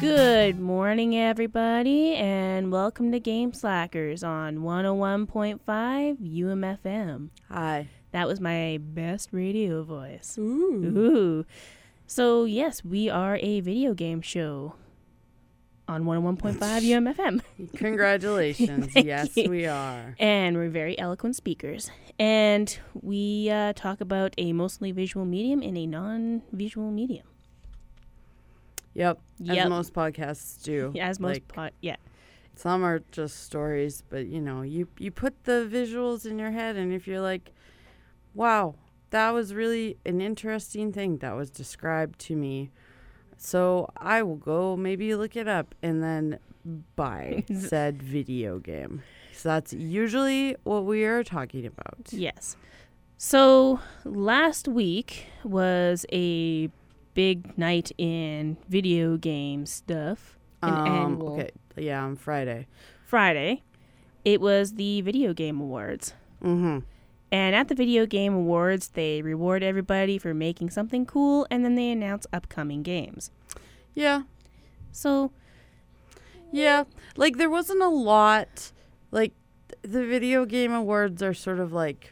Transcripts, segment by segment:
Good morning, everybody, and welcome to Game Slackers on 101.5 UMFM. Hi. That was my best radio voice. Ooh. So, yes, we are a video game show on 101.5 UMFM. Congratulations. Thank Yes, you. we are. And we're very eloquent speakers. And we talk about a mostly visual medium in a non-visual medium. Yep. Yep. As most podcasts do. As most Some are just stories, but you put the visuals in your head, and if you're like, wow, that was really an interesting thing that was described to me, so I will go maybe look it up and then buy said video game. So that's usually what we are talking about. Yes. So last week was a big night in video game stuff. Okay. Yeah, on Friday. It was the Video Game Awards. Mm-hmm. And at the Video Game Awards, they reward everybody for making something cool, and then they announce upcoming games. Yeah. So, yeah. Like, there wasn't a lot. Like, the Video Game Awards are sort of like,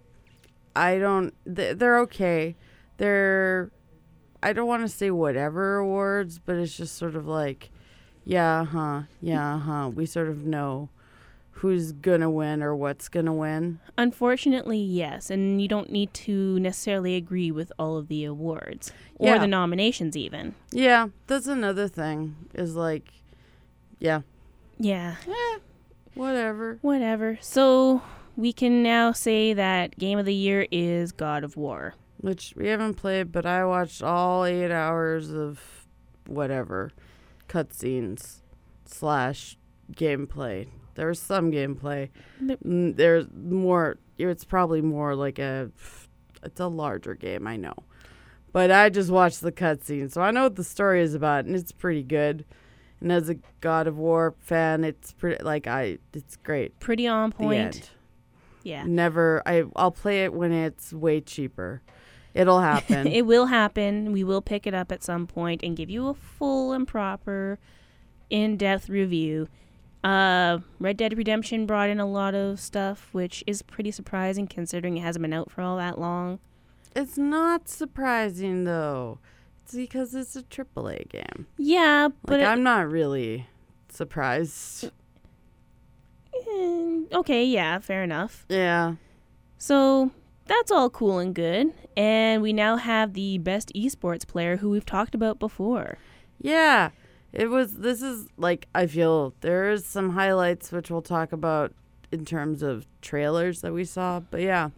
they're okay. I don't want to say whatever awards, but it's just sort of like, we sort of know who's going to win or what's going to win. unfortunately, yes. And you don't need to necessarily agree with all of the awards or the nominations even. Yeah, that's another thing is like, yeah. Whatever. So we can now say that Game of the Year is God of War. Which we haven't played, but I watched all 8 hours of whatever cutscenes / gameplay. There was some gameplay. There's more. It's probably more like it's a larger game, I know. But I just watched the cutscenes, so I know what the story is about, and it's pretty good. And as a God of War fan, it's pretty it's great. Pretty on point. The end. Yeah. I'll play it when it's way cheaper. It'll happen. It will happen. We will pick it up at some point and give you a full and proper in-depth review. Red Dead Redemption brought in a lot of stuff, which is pretty surprising considering it hasn't been out for all that long. It's not surprising, though. It's because it's a AAA game. Yeah, but... I'm not really surprised. Okay, yeah, fair enough. Yeah. So... that's all cool and good, and we now have the best esports player who we've talked about before. Yeah, I feel there's some highlights which we'll talk about in terms of trailers that we saw, but yeah.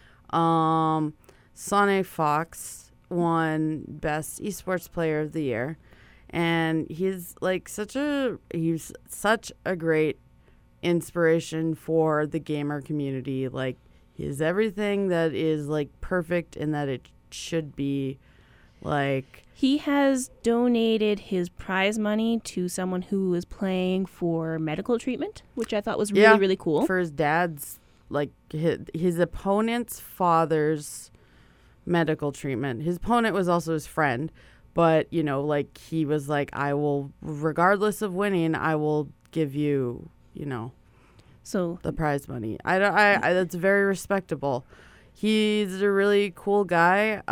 Sonny Fox won Best Esports Player of the Year, and he's such a great inspiration for the gamer community, He's everything that is perfect and that it should be. He has donated his prize money to someone who is playing for medical treatment, which I thought was really, really cool. For his dad's, his opponent's father's medical treatment. His opponent was also his friend, but, he was I will, regardless of winning, I will give you, So the prize money. I that's very respectable. He's a really cool guy.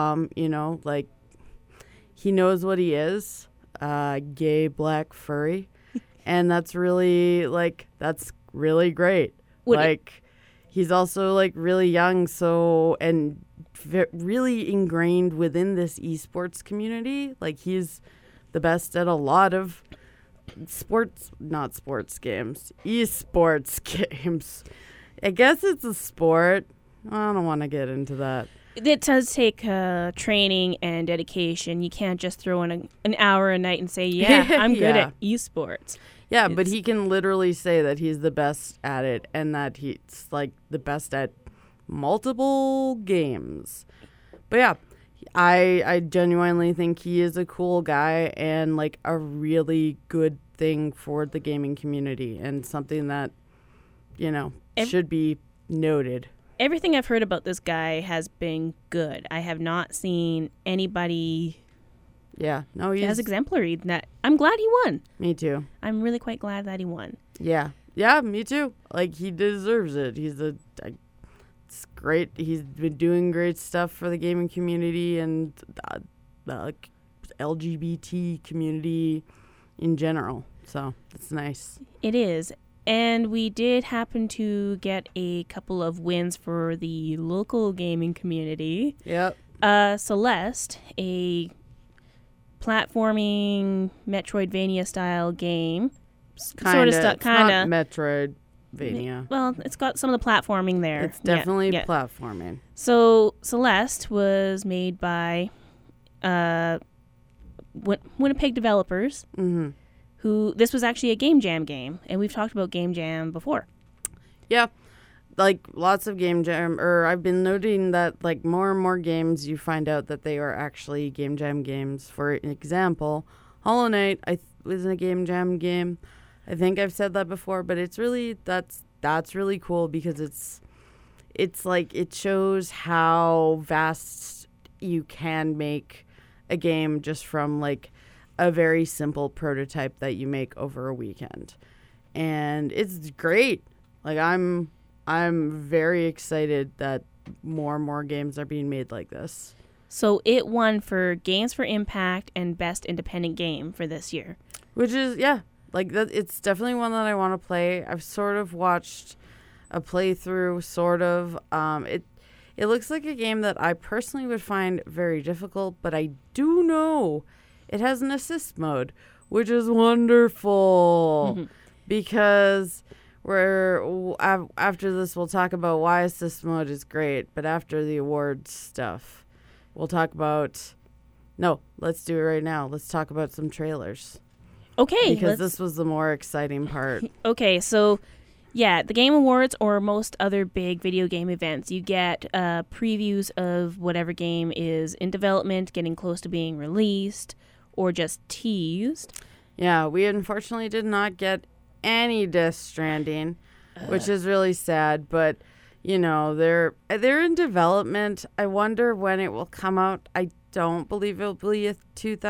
He knows what he is. Gay, black, furry. And that's really that's really great. He's also really young, and really ingrained within this esports community. He's the best at a lot of esports games. I guess it's a sport. I don't want to get into that. It does take training and dedication. You can't just throw in an hour a night and say, I'm good at esports. Yeah, but he can literally say that he's the best at it and that he's the best at multiple games. But yeah, I genuinely think he is a cool guy and a really good thing for the gaming community and something that, should be noted. Everything I've heard about this guy has been good. I have not seen anybody Yeah. No, As exemplary. I'm glad he won. Me too. I'm really quite glad that he won. Yeah. Yeah, me too. Like, he deserves it. It's great. He's been doing great stuff for the gaming community and the LGBT community in general. So, it's nice. It is. And we did happen to get a couple of wins for the local gaming community. Yep. Celeste, a platforming Metroidvania-style game. Kind of. Not Metroidvania. Well, it's got some of the platforming there. It's definitely platforming. So Celeste was made by Winnipeg developers. Mm-hmm. This was actually a Game Jam game, and we've talked about Game Jam before. Yeah, like lots of Game Jam, I've been noting that like more and more games you find out that they are actually Game Jam games. For example, Hollow Knight was a Game Jam game. I think I've said that before, but it's really that's really cool because it's like it shows how vast you can make a game just from like a very simple prototype that you make over a weekend. And it's great. Like I'm very excited that more and more games are being made like this. So it won for Games for Impact and Best Independent Game for this year. Which is, like that. It's definitely one that I want to play. I've sort of watched a playthrough, sort of. It looks like a game that I personally would find very difficult, but I do know it has an assist mode, which is wonderful because after this we'll talk about why assist mode is great, but after the awards stuff, we'll talk about. No, let's do it right now. Let's talk about some trailers. Okay. Because this was the more exciting part. Okay, so yeah, the Game Awards or most other big video game events, you get previews of whatever game is in development, getting close to being released, or just teased. Yeah, we unfortunately did not get any Death Stranding, which is really sad, but you know, they're in development. I wonder when it will come out. I don't believe it'll be a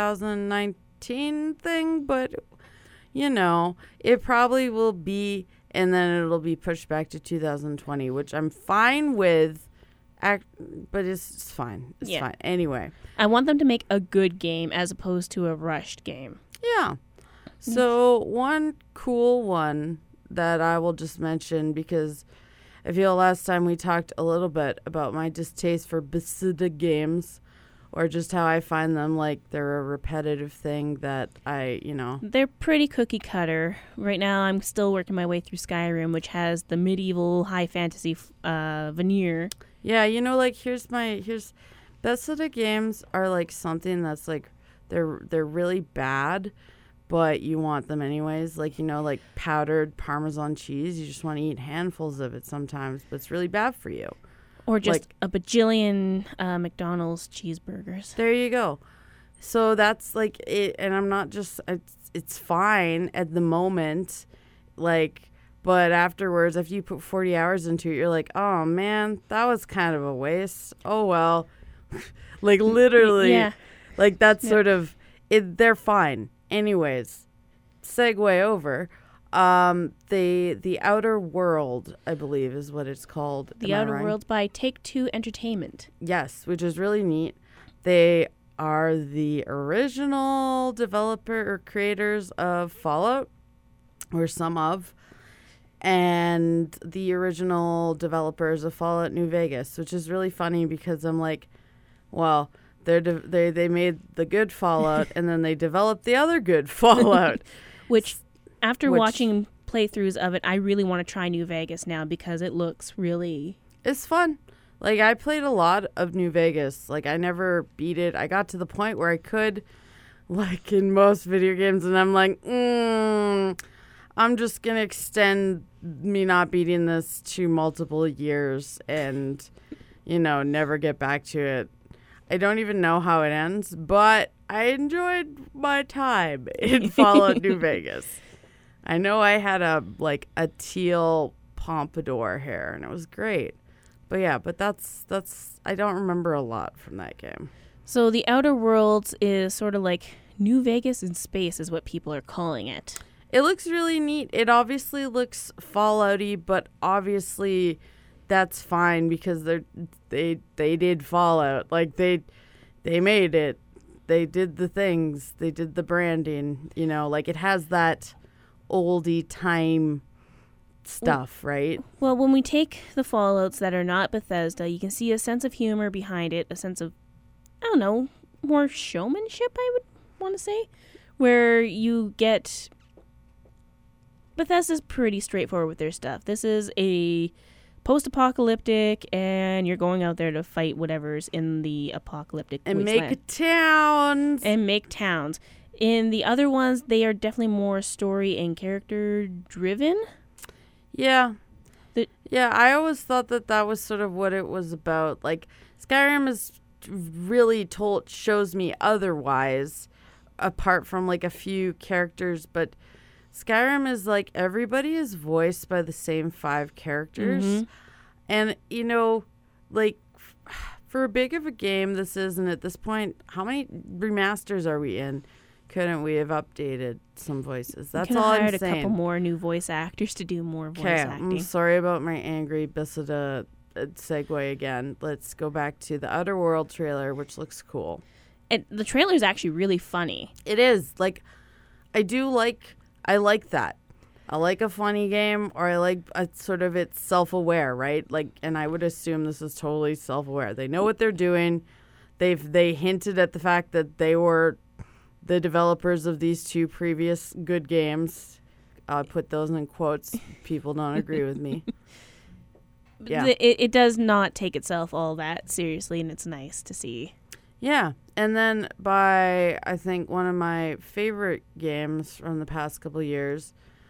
2019 thing, but you know, it probably will be, and then it'll be pushed back to 2020, which I'm fine with. But it's fine. It's fine. Anyway. I want them to make a good game as opposed to a rushed game. Yeah. So one cool one that I will just mention because I feel last time we talked a little bit about my distaste for Bethesda games or just how I find them like they're a repetitive thing that They're pretty cookie cutter. Right now I'm still working my way through Skyrim, which has the medieval high fantasy veneer. Yeah, here's Bethesda games are like something that's like they're really bad, but you want them anyways. Like, like powdered Parmesan cheese, you just want to eat handfuls of it sometimes, but it's really bad for you. Or just like, a bajillion McDonald's cheeseburgers. There you go. So that's like it, and I'm not just it's fine at the moment, like. But afterwards, if you put 40 hours into it, you're like, oh, man, that was kind of a waste. Oh, well. Like, literally. Yeah. Like, that's sort of it. They're fine. Anyways, segue over. The Outer World, I believe, is what it's called. The Outer World by Take-Two Entertainment. Yes, which is really neat. They are the original developer or creators of Fallout, or some of. And the original developers of Fallout New Vegas, which is really funny because I'm like, well, they made the good Fallout and then they developed the other good Fallout. Which, after watching playthroughs of it, I really want to try New Vegas now because it looks really... It's fun. Like, I played a lot of New Vegas. Like, I never beat it. I got to the point where I could, like in most video games, and I'm like, I'm just going to extend me not beating this to multiple years and, never get back to it. I don't even know how it ends, but I enjoyed my time in Fallout New Vegas. I know I had a teal pompadour hair, and it was great. But yeah, that's I don't remember a lot from that game. So the Outer Worlds is sort of like New Vegas in space is what people are calling it. It looks really neat. It obviously looks Fallout-y, but obviously that's fine because they did Fallout. Like they made it. They did the things. They did the branding. You know, like it has that oldie time stuff, right? Well, when we take the Fallouts that are not Bethesda, you can see a sense of humor behind it, a sense of, I don't know, more showmanship, I would want to say, where you get... Bethesda's pretty straightforward with their stuff. This is a post-apocalyptic, and you're going out there to fight whatever's in the apocalyptic And wasteland. make towns. And make towns. In the other ones, they are definitely more story and character driven. Yeah. Yeah, I always thought that was sort of what it was about. Like, Skyrim is really shows me otherwise, apart from, like, a few characters. But Skyrim is, like, everybody is voiced by the same 5 characters. Mm-hmm. And, you know, like, for a big of a game this is, and at this point, how many remasters are we in? Couldn't we have updated some voices? That's all I'm saying. Hired a couple more new voice actors to do more voice acting. I'm sorry about my angry Bethesda segue again. Let's go back to the Outer World trailer, which looks cool. And the trailer is actually really funny. It is. Like, I like that. I like a funny game, or I like sort of it's self-aware, right? Like, and I would assume this is totally self-aware. They know what they're doing. They hinted at the fact that they were the developers of these 2 previous good games. I'll put those in quotes. People don't agree with me. Yeah. It does not take itself all that seriously, and it's nice to see. Yeah. And then by, I think, one of my favorite games from the past couple of years,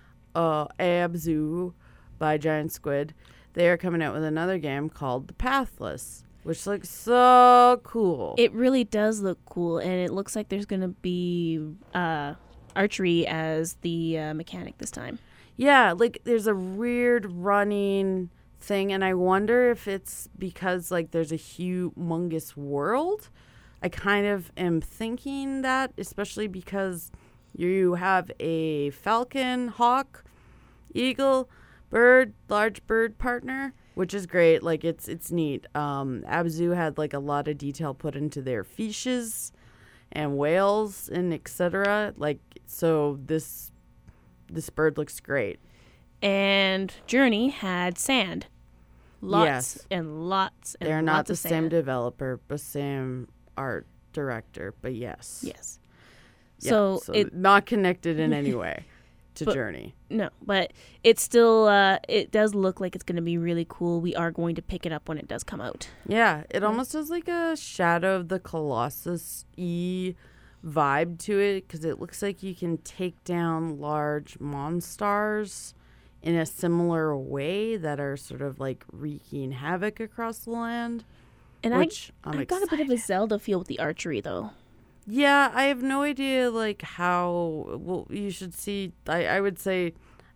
Abzu by Giant Squid, they are coming out with another game called The Pathless, which looks so cool. It really does look cool, and it looks like there's going to be archery as the mechanic this time. Yeah, like there's a weird running thing, and I wonder if it's because like there's a humongous world. I kind of am thinking that, especially because you have a falcon, hawk, eagle, bird, large bird partner, which is great. Like it's neat. Abzu had like a lot of detail put into their fishes and whales and etc. Like, so this bird looks great. And Journey had sand. Lots Yes. and lots and They're lots not the of same sand. developer, but same art director. But yes. Yes. Yeah, So it not connected in any way to But- Journey. no, but it's still it does look like it's going to be really cool. We are going to pick it up when it does come out. Yeah, it almost has like a Shadow of the Colossus-y vibe to it, because it looks like you can take down large monsters in a similar way that are sort of like wreaking havoc across the land. And which I got a bit of a Zelda feel with the archery though. Yeah, I have no idea like how. Well, you should see. I would say,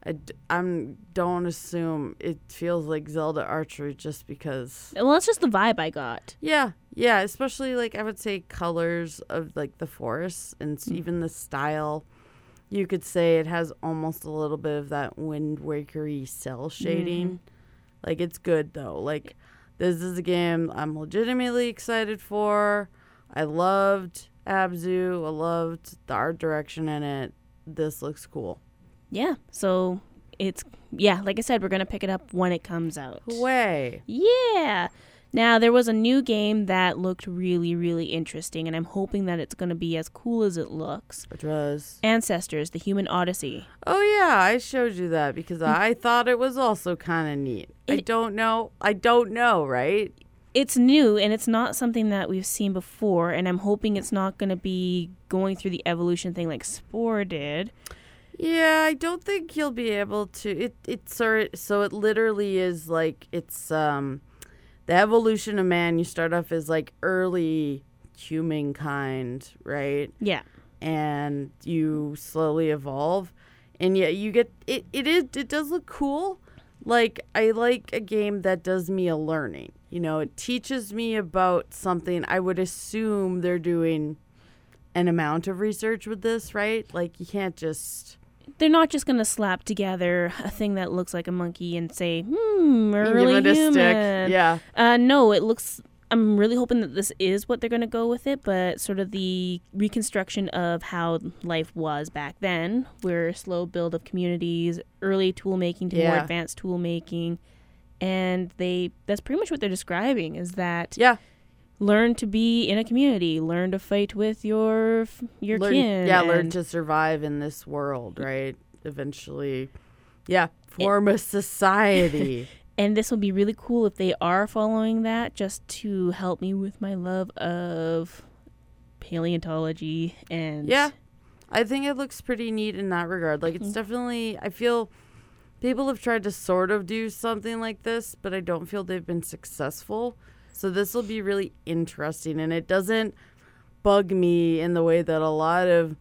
don't assume it feels like Zelda archery just because. Well, that's just the vibe I got. Yeah, especially like I would say colors of like the forests and even the style. You could say it has almost a little bit of that Wind Waker-y cell shading. Like it's good though. Like this is a game I'm legitimately excited for. I loved Abzu. I loved the art direction in it. This looks cool. Yeah. So it's like I said, we're gonna pick it up when it comes out. Way. Yeah. Now, there was a new game that looked really, really interesting, and I'm hoping that it's going to be as cool as it looks. Which was? Ancestors, the Human Odyssey. Oh, yeah, I showed you that because I thought it was also kind of neat. I don't know, right? It's new, and it's not something that we've seen before, and I'm hoping it's not going to be going through the evolution thing like Spore did. Yeah, I don't think you'll be able to. So it literally is like it's the evolution of man. You start off as like early humankind, right? Yeah. And you slowly evolve, and yeah, you get it. It does look cool. Like I like a game that does me a learning. it teaches me about something. I would assume they're doing an amount of research with this, right? Like, you can't just... They're not just going to slap together a thing that looks like a monkey and say, early give it a human. stick. Yeah. No, it looks... I'm really hoping that this is what they're going to go with it, but sort of the reconstruction of how life was back then, where slow build of communities, early tool making to more advanced tool making, and that's pretty much what they're describing, is that learn to be in a community, learn to fight with your kin. Yeah, learn to survive in this world, right? Eventually, form a society. And this will be really cool if they are following that, just to help me with my love of paleontology. And yeah, I think it looks pretty neat in that regard. Like, it's definitely, I feel people have tried to sort of do something like this, but I don't feel they've been successful. So this will be really interesting, and it doesn't bug me in the way that a lot of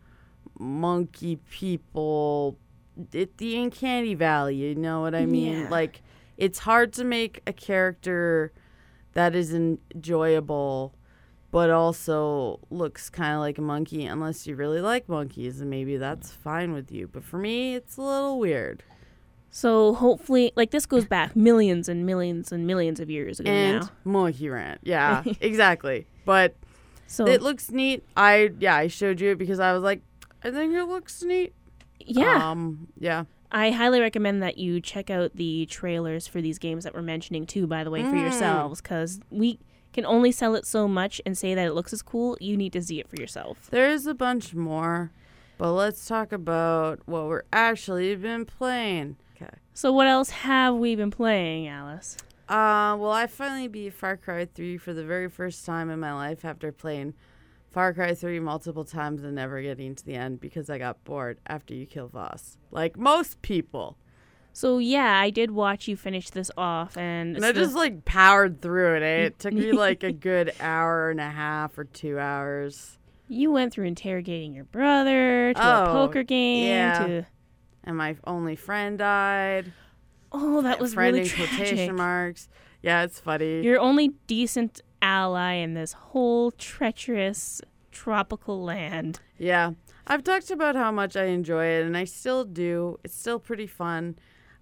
monkey people, the Uncanny Valley, you know what I mean? Yeah. Like, it's hard to make a character that is enjoyable but also looks kind of like a monkey unless you really like monkeys, and maybe that's fine with you. But for me, it's a little weird. So hopefully, like, this goes back millions and millions and millions of years ago and now. Monkey Rant. Yeah, exactly. But So it looks neat. I showed you it because I was like, I think it looks neat. yeah. Yeah. I highly recommend that you check out the trailers for these games that we're mentioning too, by the way, for yourselves, because we can only sell it so much and say that it looks as cool. You need to see it for yourself. There's a bunch more, but let's talk about what we're actually been playing. Okay. So what else have we been playing, Alice? Well, I finally beat Far Cry 3 for the very first time in my life after playing Far Cry 3 multiple times and never getting to the end because I got bored after you kill Voss. Like most people. So yeah, I did watch you finish this off, and I just like powered through it. It took me like a good hour and a half or 2 hours. You went through interrogating your brother to a poker game and my only friend died. Oh, that was friend really in tragic. quotation marks. Yeah, it's funny. Your only decent ally in this whole treacherous tropical land. Yeah. I've talked about how much I enjoy it, and I still do. It's still pretty fun.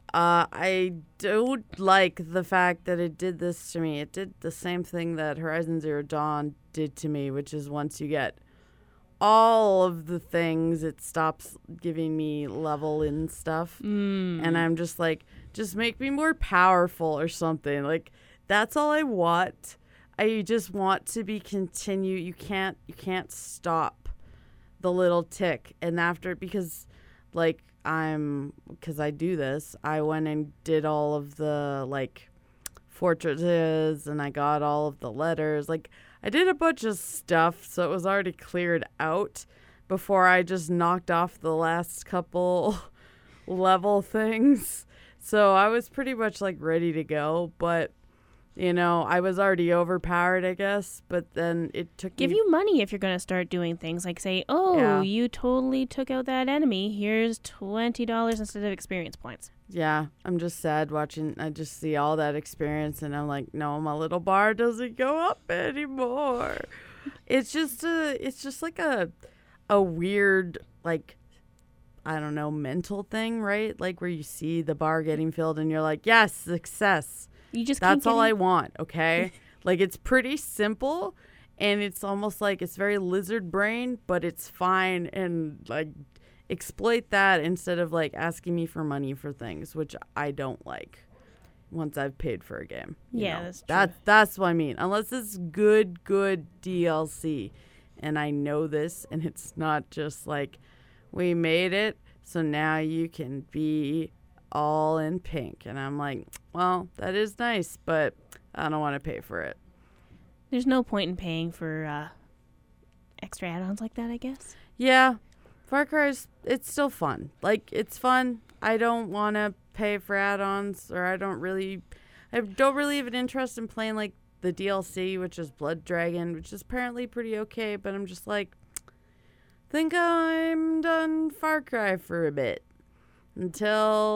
I don't like the fact that it did this to me. It did the same thing that Horizon Zero Dawn did to me, which is once you get all of the things, it stops giving me level in stuff. And I'm just like, just make me more powerful or something. Like, that's all I want. I just want to be continued. You can't stop the little tick. And after, because I do this, I went and did all of the like fortresses, and I got all of the letters. Like, I did a bunch of stuff, so it was already cleared out before I just knocked off the last couple level things. So I was pretty much like ready to go, but I was already overpowered, I guess, but then it took Give you money if you're going to start doing things like say, you totally took out that enemy. Here's $20 instead of experience points. Yeah, I'm just sad watching. I just see all that experience, and I'm like, no, my little bar doesn't go up anymore. It's just like a weird, like, I don't know, mental thing, right? Like where you see the bar getting filled, and you're like, yes, success. That's all I want, okay? Like, it's pretty simple, and it's almost like it's very lizard brain, but it's fine, and like exploit that instead of like asking me for money for things, which I don't like once I've paid for a game. Yeah, that's true. That's what I mean. Unless it's good DLC, and I know this, and it's not just like we made it, so now you can be all in pink, and I'm like, well, that is nice, but I don't want to pay for it. There's no point in paying for extra add-ons like that, I guess. Yeah, Far Cry it's still fun. Like, it's fun. I don't want to pay for add-ons, or I don't really have an interest in playing like the DLC, which is Blood Dragon, which is apparently pretty okay, but I'm just like, think I'm done Far Cry for a bit. Until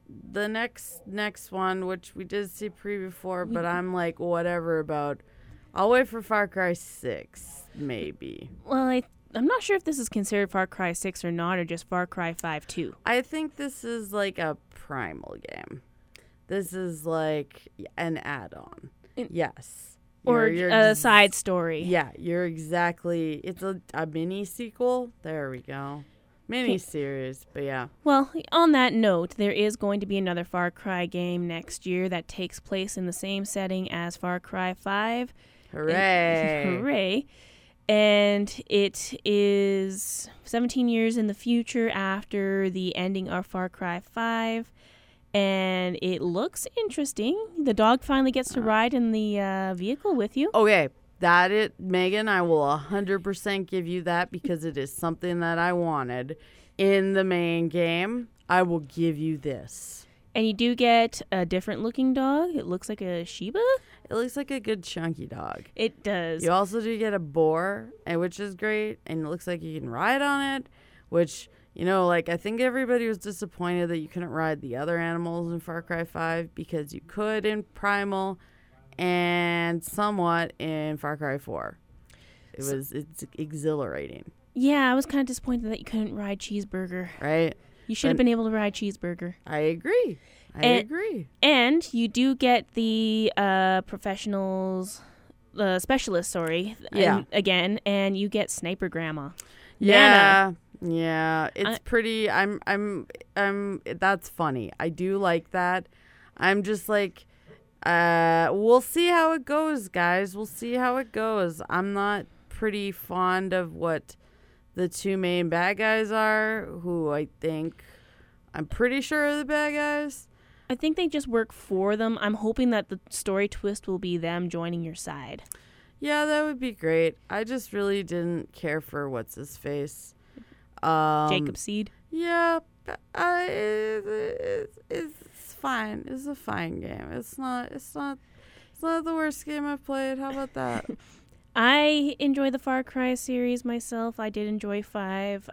the next one, which we did see preview for, but I'm like, whatever about. I'll wait for Far Cry 6, maybe. Well, I'm not sure if this is considered Far Cry 6 or not, or just Far Cry 5 2. I think this is like a primal game. This is like an add-on. Yes. Or a side story. Yeah, you're exactly. It's a mini sequel. There we go. Mini series, but yeah. Well, on that note, there is going to be another Far Cry game next year that takes place in the same setting as Far Cry 5. Hooray! Hooray! And it is 17 years in the future after the ending of Far Cry 5. And it looks interesting. The dog finally gets to ride in the vehicle with you. Okay, Megan, I will 100% give you that because it is something that I wanted in the main game. I will give you this. And you do get a different looking dog. It looks like a Shiba. It looks like a good chunky dog. It does. You also do get a boar, which is great, and it looks like you can ride on it, which, like I think everybody was disappointed that you couldn't ride the other animals in Far Cry 5 because you could in Primal and somewhat in Far Cry 4. It's exhilarating. Yeah, I was kind of disappointed that you couldn't ride Cheeseburger. Right? You should have been able to ride Cheeseburger. I agree. I agree. And you do get the professionals, specialist, Yeah. Again, and you get Sniper Grandma. Yeah. Nana. Yeah. It's pretty. That's funny. I do like that. I'm just like, we'll see how it goes, guys. We'll see how it goes. I'm not pretty fond of what the two main bad guys are, who I'm pretty sure are the bad guys. I think they just work for them. I'm hoping that the story twist will be them joining your side. Yeah, that would be great. I just really didn't care for what's his face. Jacob Seed. Yeah, it's fine. It's a fine game. It's not the worst game I've played. How about that? I enjoy the Far Cry series myself. I did enjoy 5.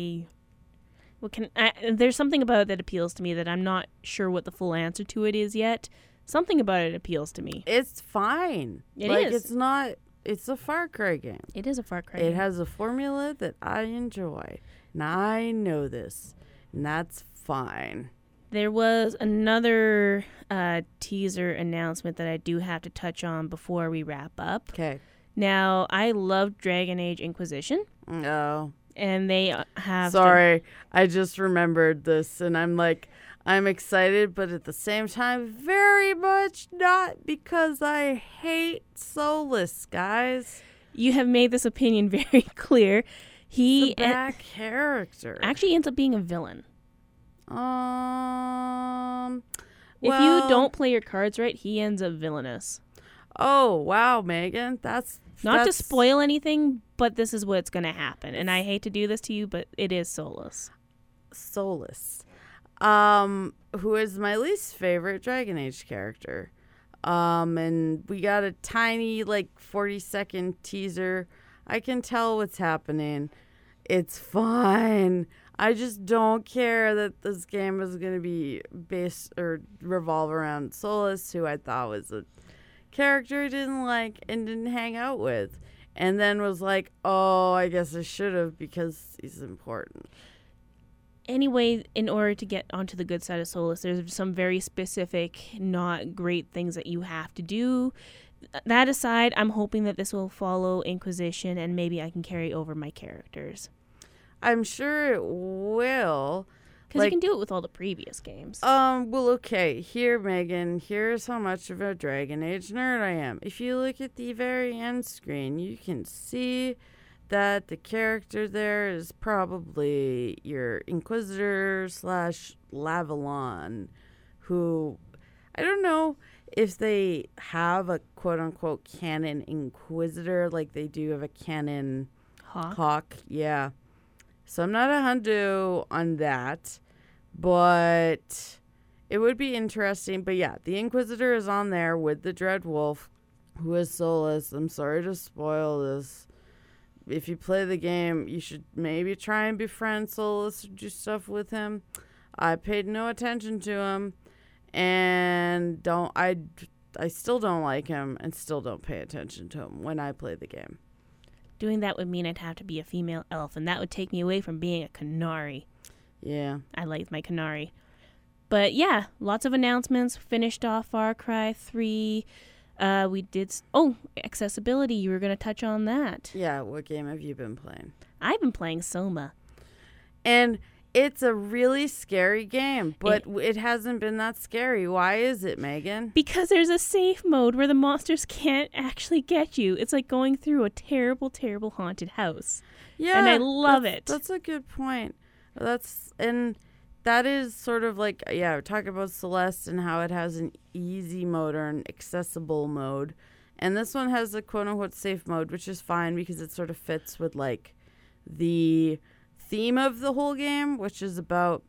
There's something about it that appeals to me that I'm not sure what the full answer to it is yet. Something about it appeals to me. It's fine. It is. It's not. It's a Far Cry game. It is a Far Cry game. It has a formula that I enjoy. And I know this. And that's fine. There was another teaser announcement that I do have to touch on before we wrap up. Okay. Now, I love Dragon Age Inquisition. Oh. And they have... Sorry, I just remembered this, and I'm excited, but at the same time, very much not, because I hate Solus, guys. You have made this opinion very clear. He... He's a bad character. Actually ends up being a villain. If Well, you don't play your cards right, he ends up villainous. Oh, wow, Megan. That's not to spoil anything, but this is what's going to happen. And I hate to do this to you, but it is Solus. Solus. Who is my least favorite Dragon Age character. And we got a tiny, 40-second teaser. I can tell what's happening. It's fine. I just don't care that this game is going to be based or revolve around Solus, who I thought was a character I didn't like and didn't hang out with, and then was like, oh, I guess I should have because he's important. Anyway, in order to get onto the good side of Solus, there's some very specific, not great things that you have to do. That aside, I'm hoping that this will follow Inquisition and maybe I can carry over my characters. I'm sure it will. Because you can do it with all the previous games. Well, okay. Here, Megan, here's how much of a Dragon Age nerd I am. If you look at the very end screen, you can see that the character there is probably your Inquisitor / Lavalon, who, I don't know if they have a quote-unquote canon Inquisitor like they do have a canon Hawk. Yeah. So I'm not a hundo on that, but it would be interesting. But yeah, the Inquisitor is on there with the Dread Wolf, who is Solus. I'm sorry to spoil this. If you play the game, you should maybe try and befriend Solus or do stuff with him. I paid no attention to him, and I still don't like him, and still don't pay attention to him when I play the game. Doing that would mean I'd have to be a female elf, and that would take me away from being a Canary. Yeah. I like my Canary. But yeah, lots of announcements. Finished off Far Cry 3. We did... accessibility. You were going to touch on that. Yeah, what game have you been playing? I've been playing Soma. And it's a really scary game, but it hasn't been that scary. Why is it, Megan? Because there's a safe mode where the monsters can't actually get you. It's like going through a terrible, terrible haunted house. Yeah. And I love it. That's a good point. That is sort of like, yeah, we're talking about Celeste and how it has an easy mode or an accessible mode. And this one has a quote-unquote safe mode, which is fine because it sort of fits with, like, the theme of the whole game, which is about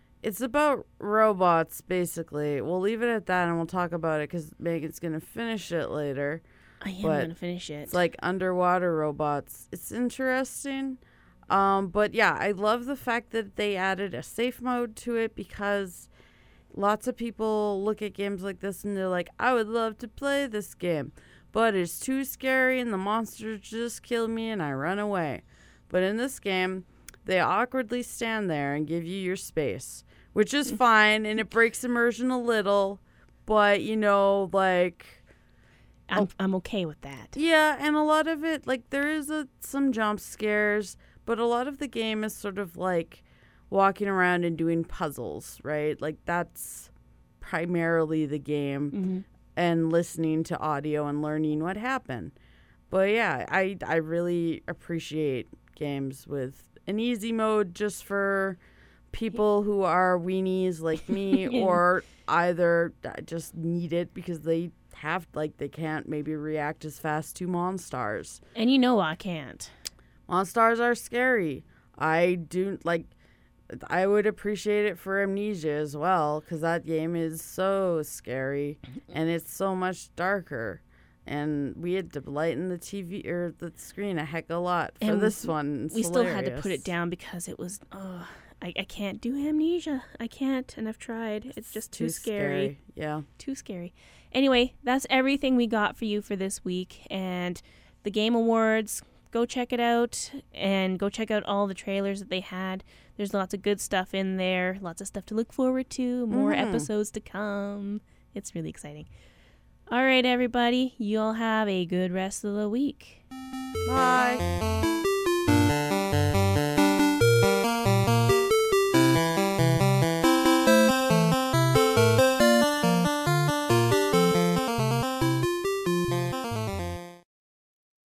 robots, basically. We'll leave it at that, and we'll talk about it because Megan's going to finish it later. I am going to finish it. It's like underwater robots. It's interesting. But yeah, I love the fact that they added a safe mode to it because lots of people look at games like this and they're like, I would love to play this game, but it's too scary and the monsters just kill me and I run away. But in this game, they awkwardly stand there and give you your space, which is fine, and it breaks immersion a little, but, you know, like... I'm okay with that. Yeah, and a lot of it, like, there is some jump scares, but a lot of the game is sort of like walking around and doing puzzles, right? Like, that's primarily the game, and listening to audio and learning what happened. But yeah, I really appreciate games with an easy mode just for people who are weenies like me or either just need it because they can't maybe react as fast to Monstars. And you know I can't. Monstars are scary. I would appreciate it for Amnesia as well because that game is so scary and it's so much darker. And we had to lighten the TV or the screen a heck of a lot for this one. It's we hilarious. still had to put it down because it was, I can't do Amnesia. I can't, and I've tried. It's just too scary. Yeah. Too scary. Anyway, that's everything we got for you for this week. And the Game Awards, go check it out. And go check out all the trailers that they had. There's lots of good stuff in there. Lots of stuff to look forward to. More episodes to come. It's really exciting. All right, everybody. You all have a good rest of the week. Bye.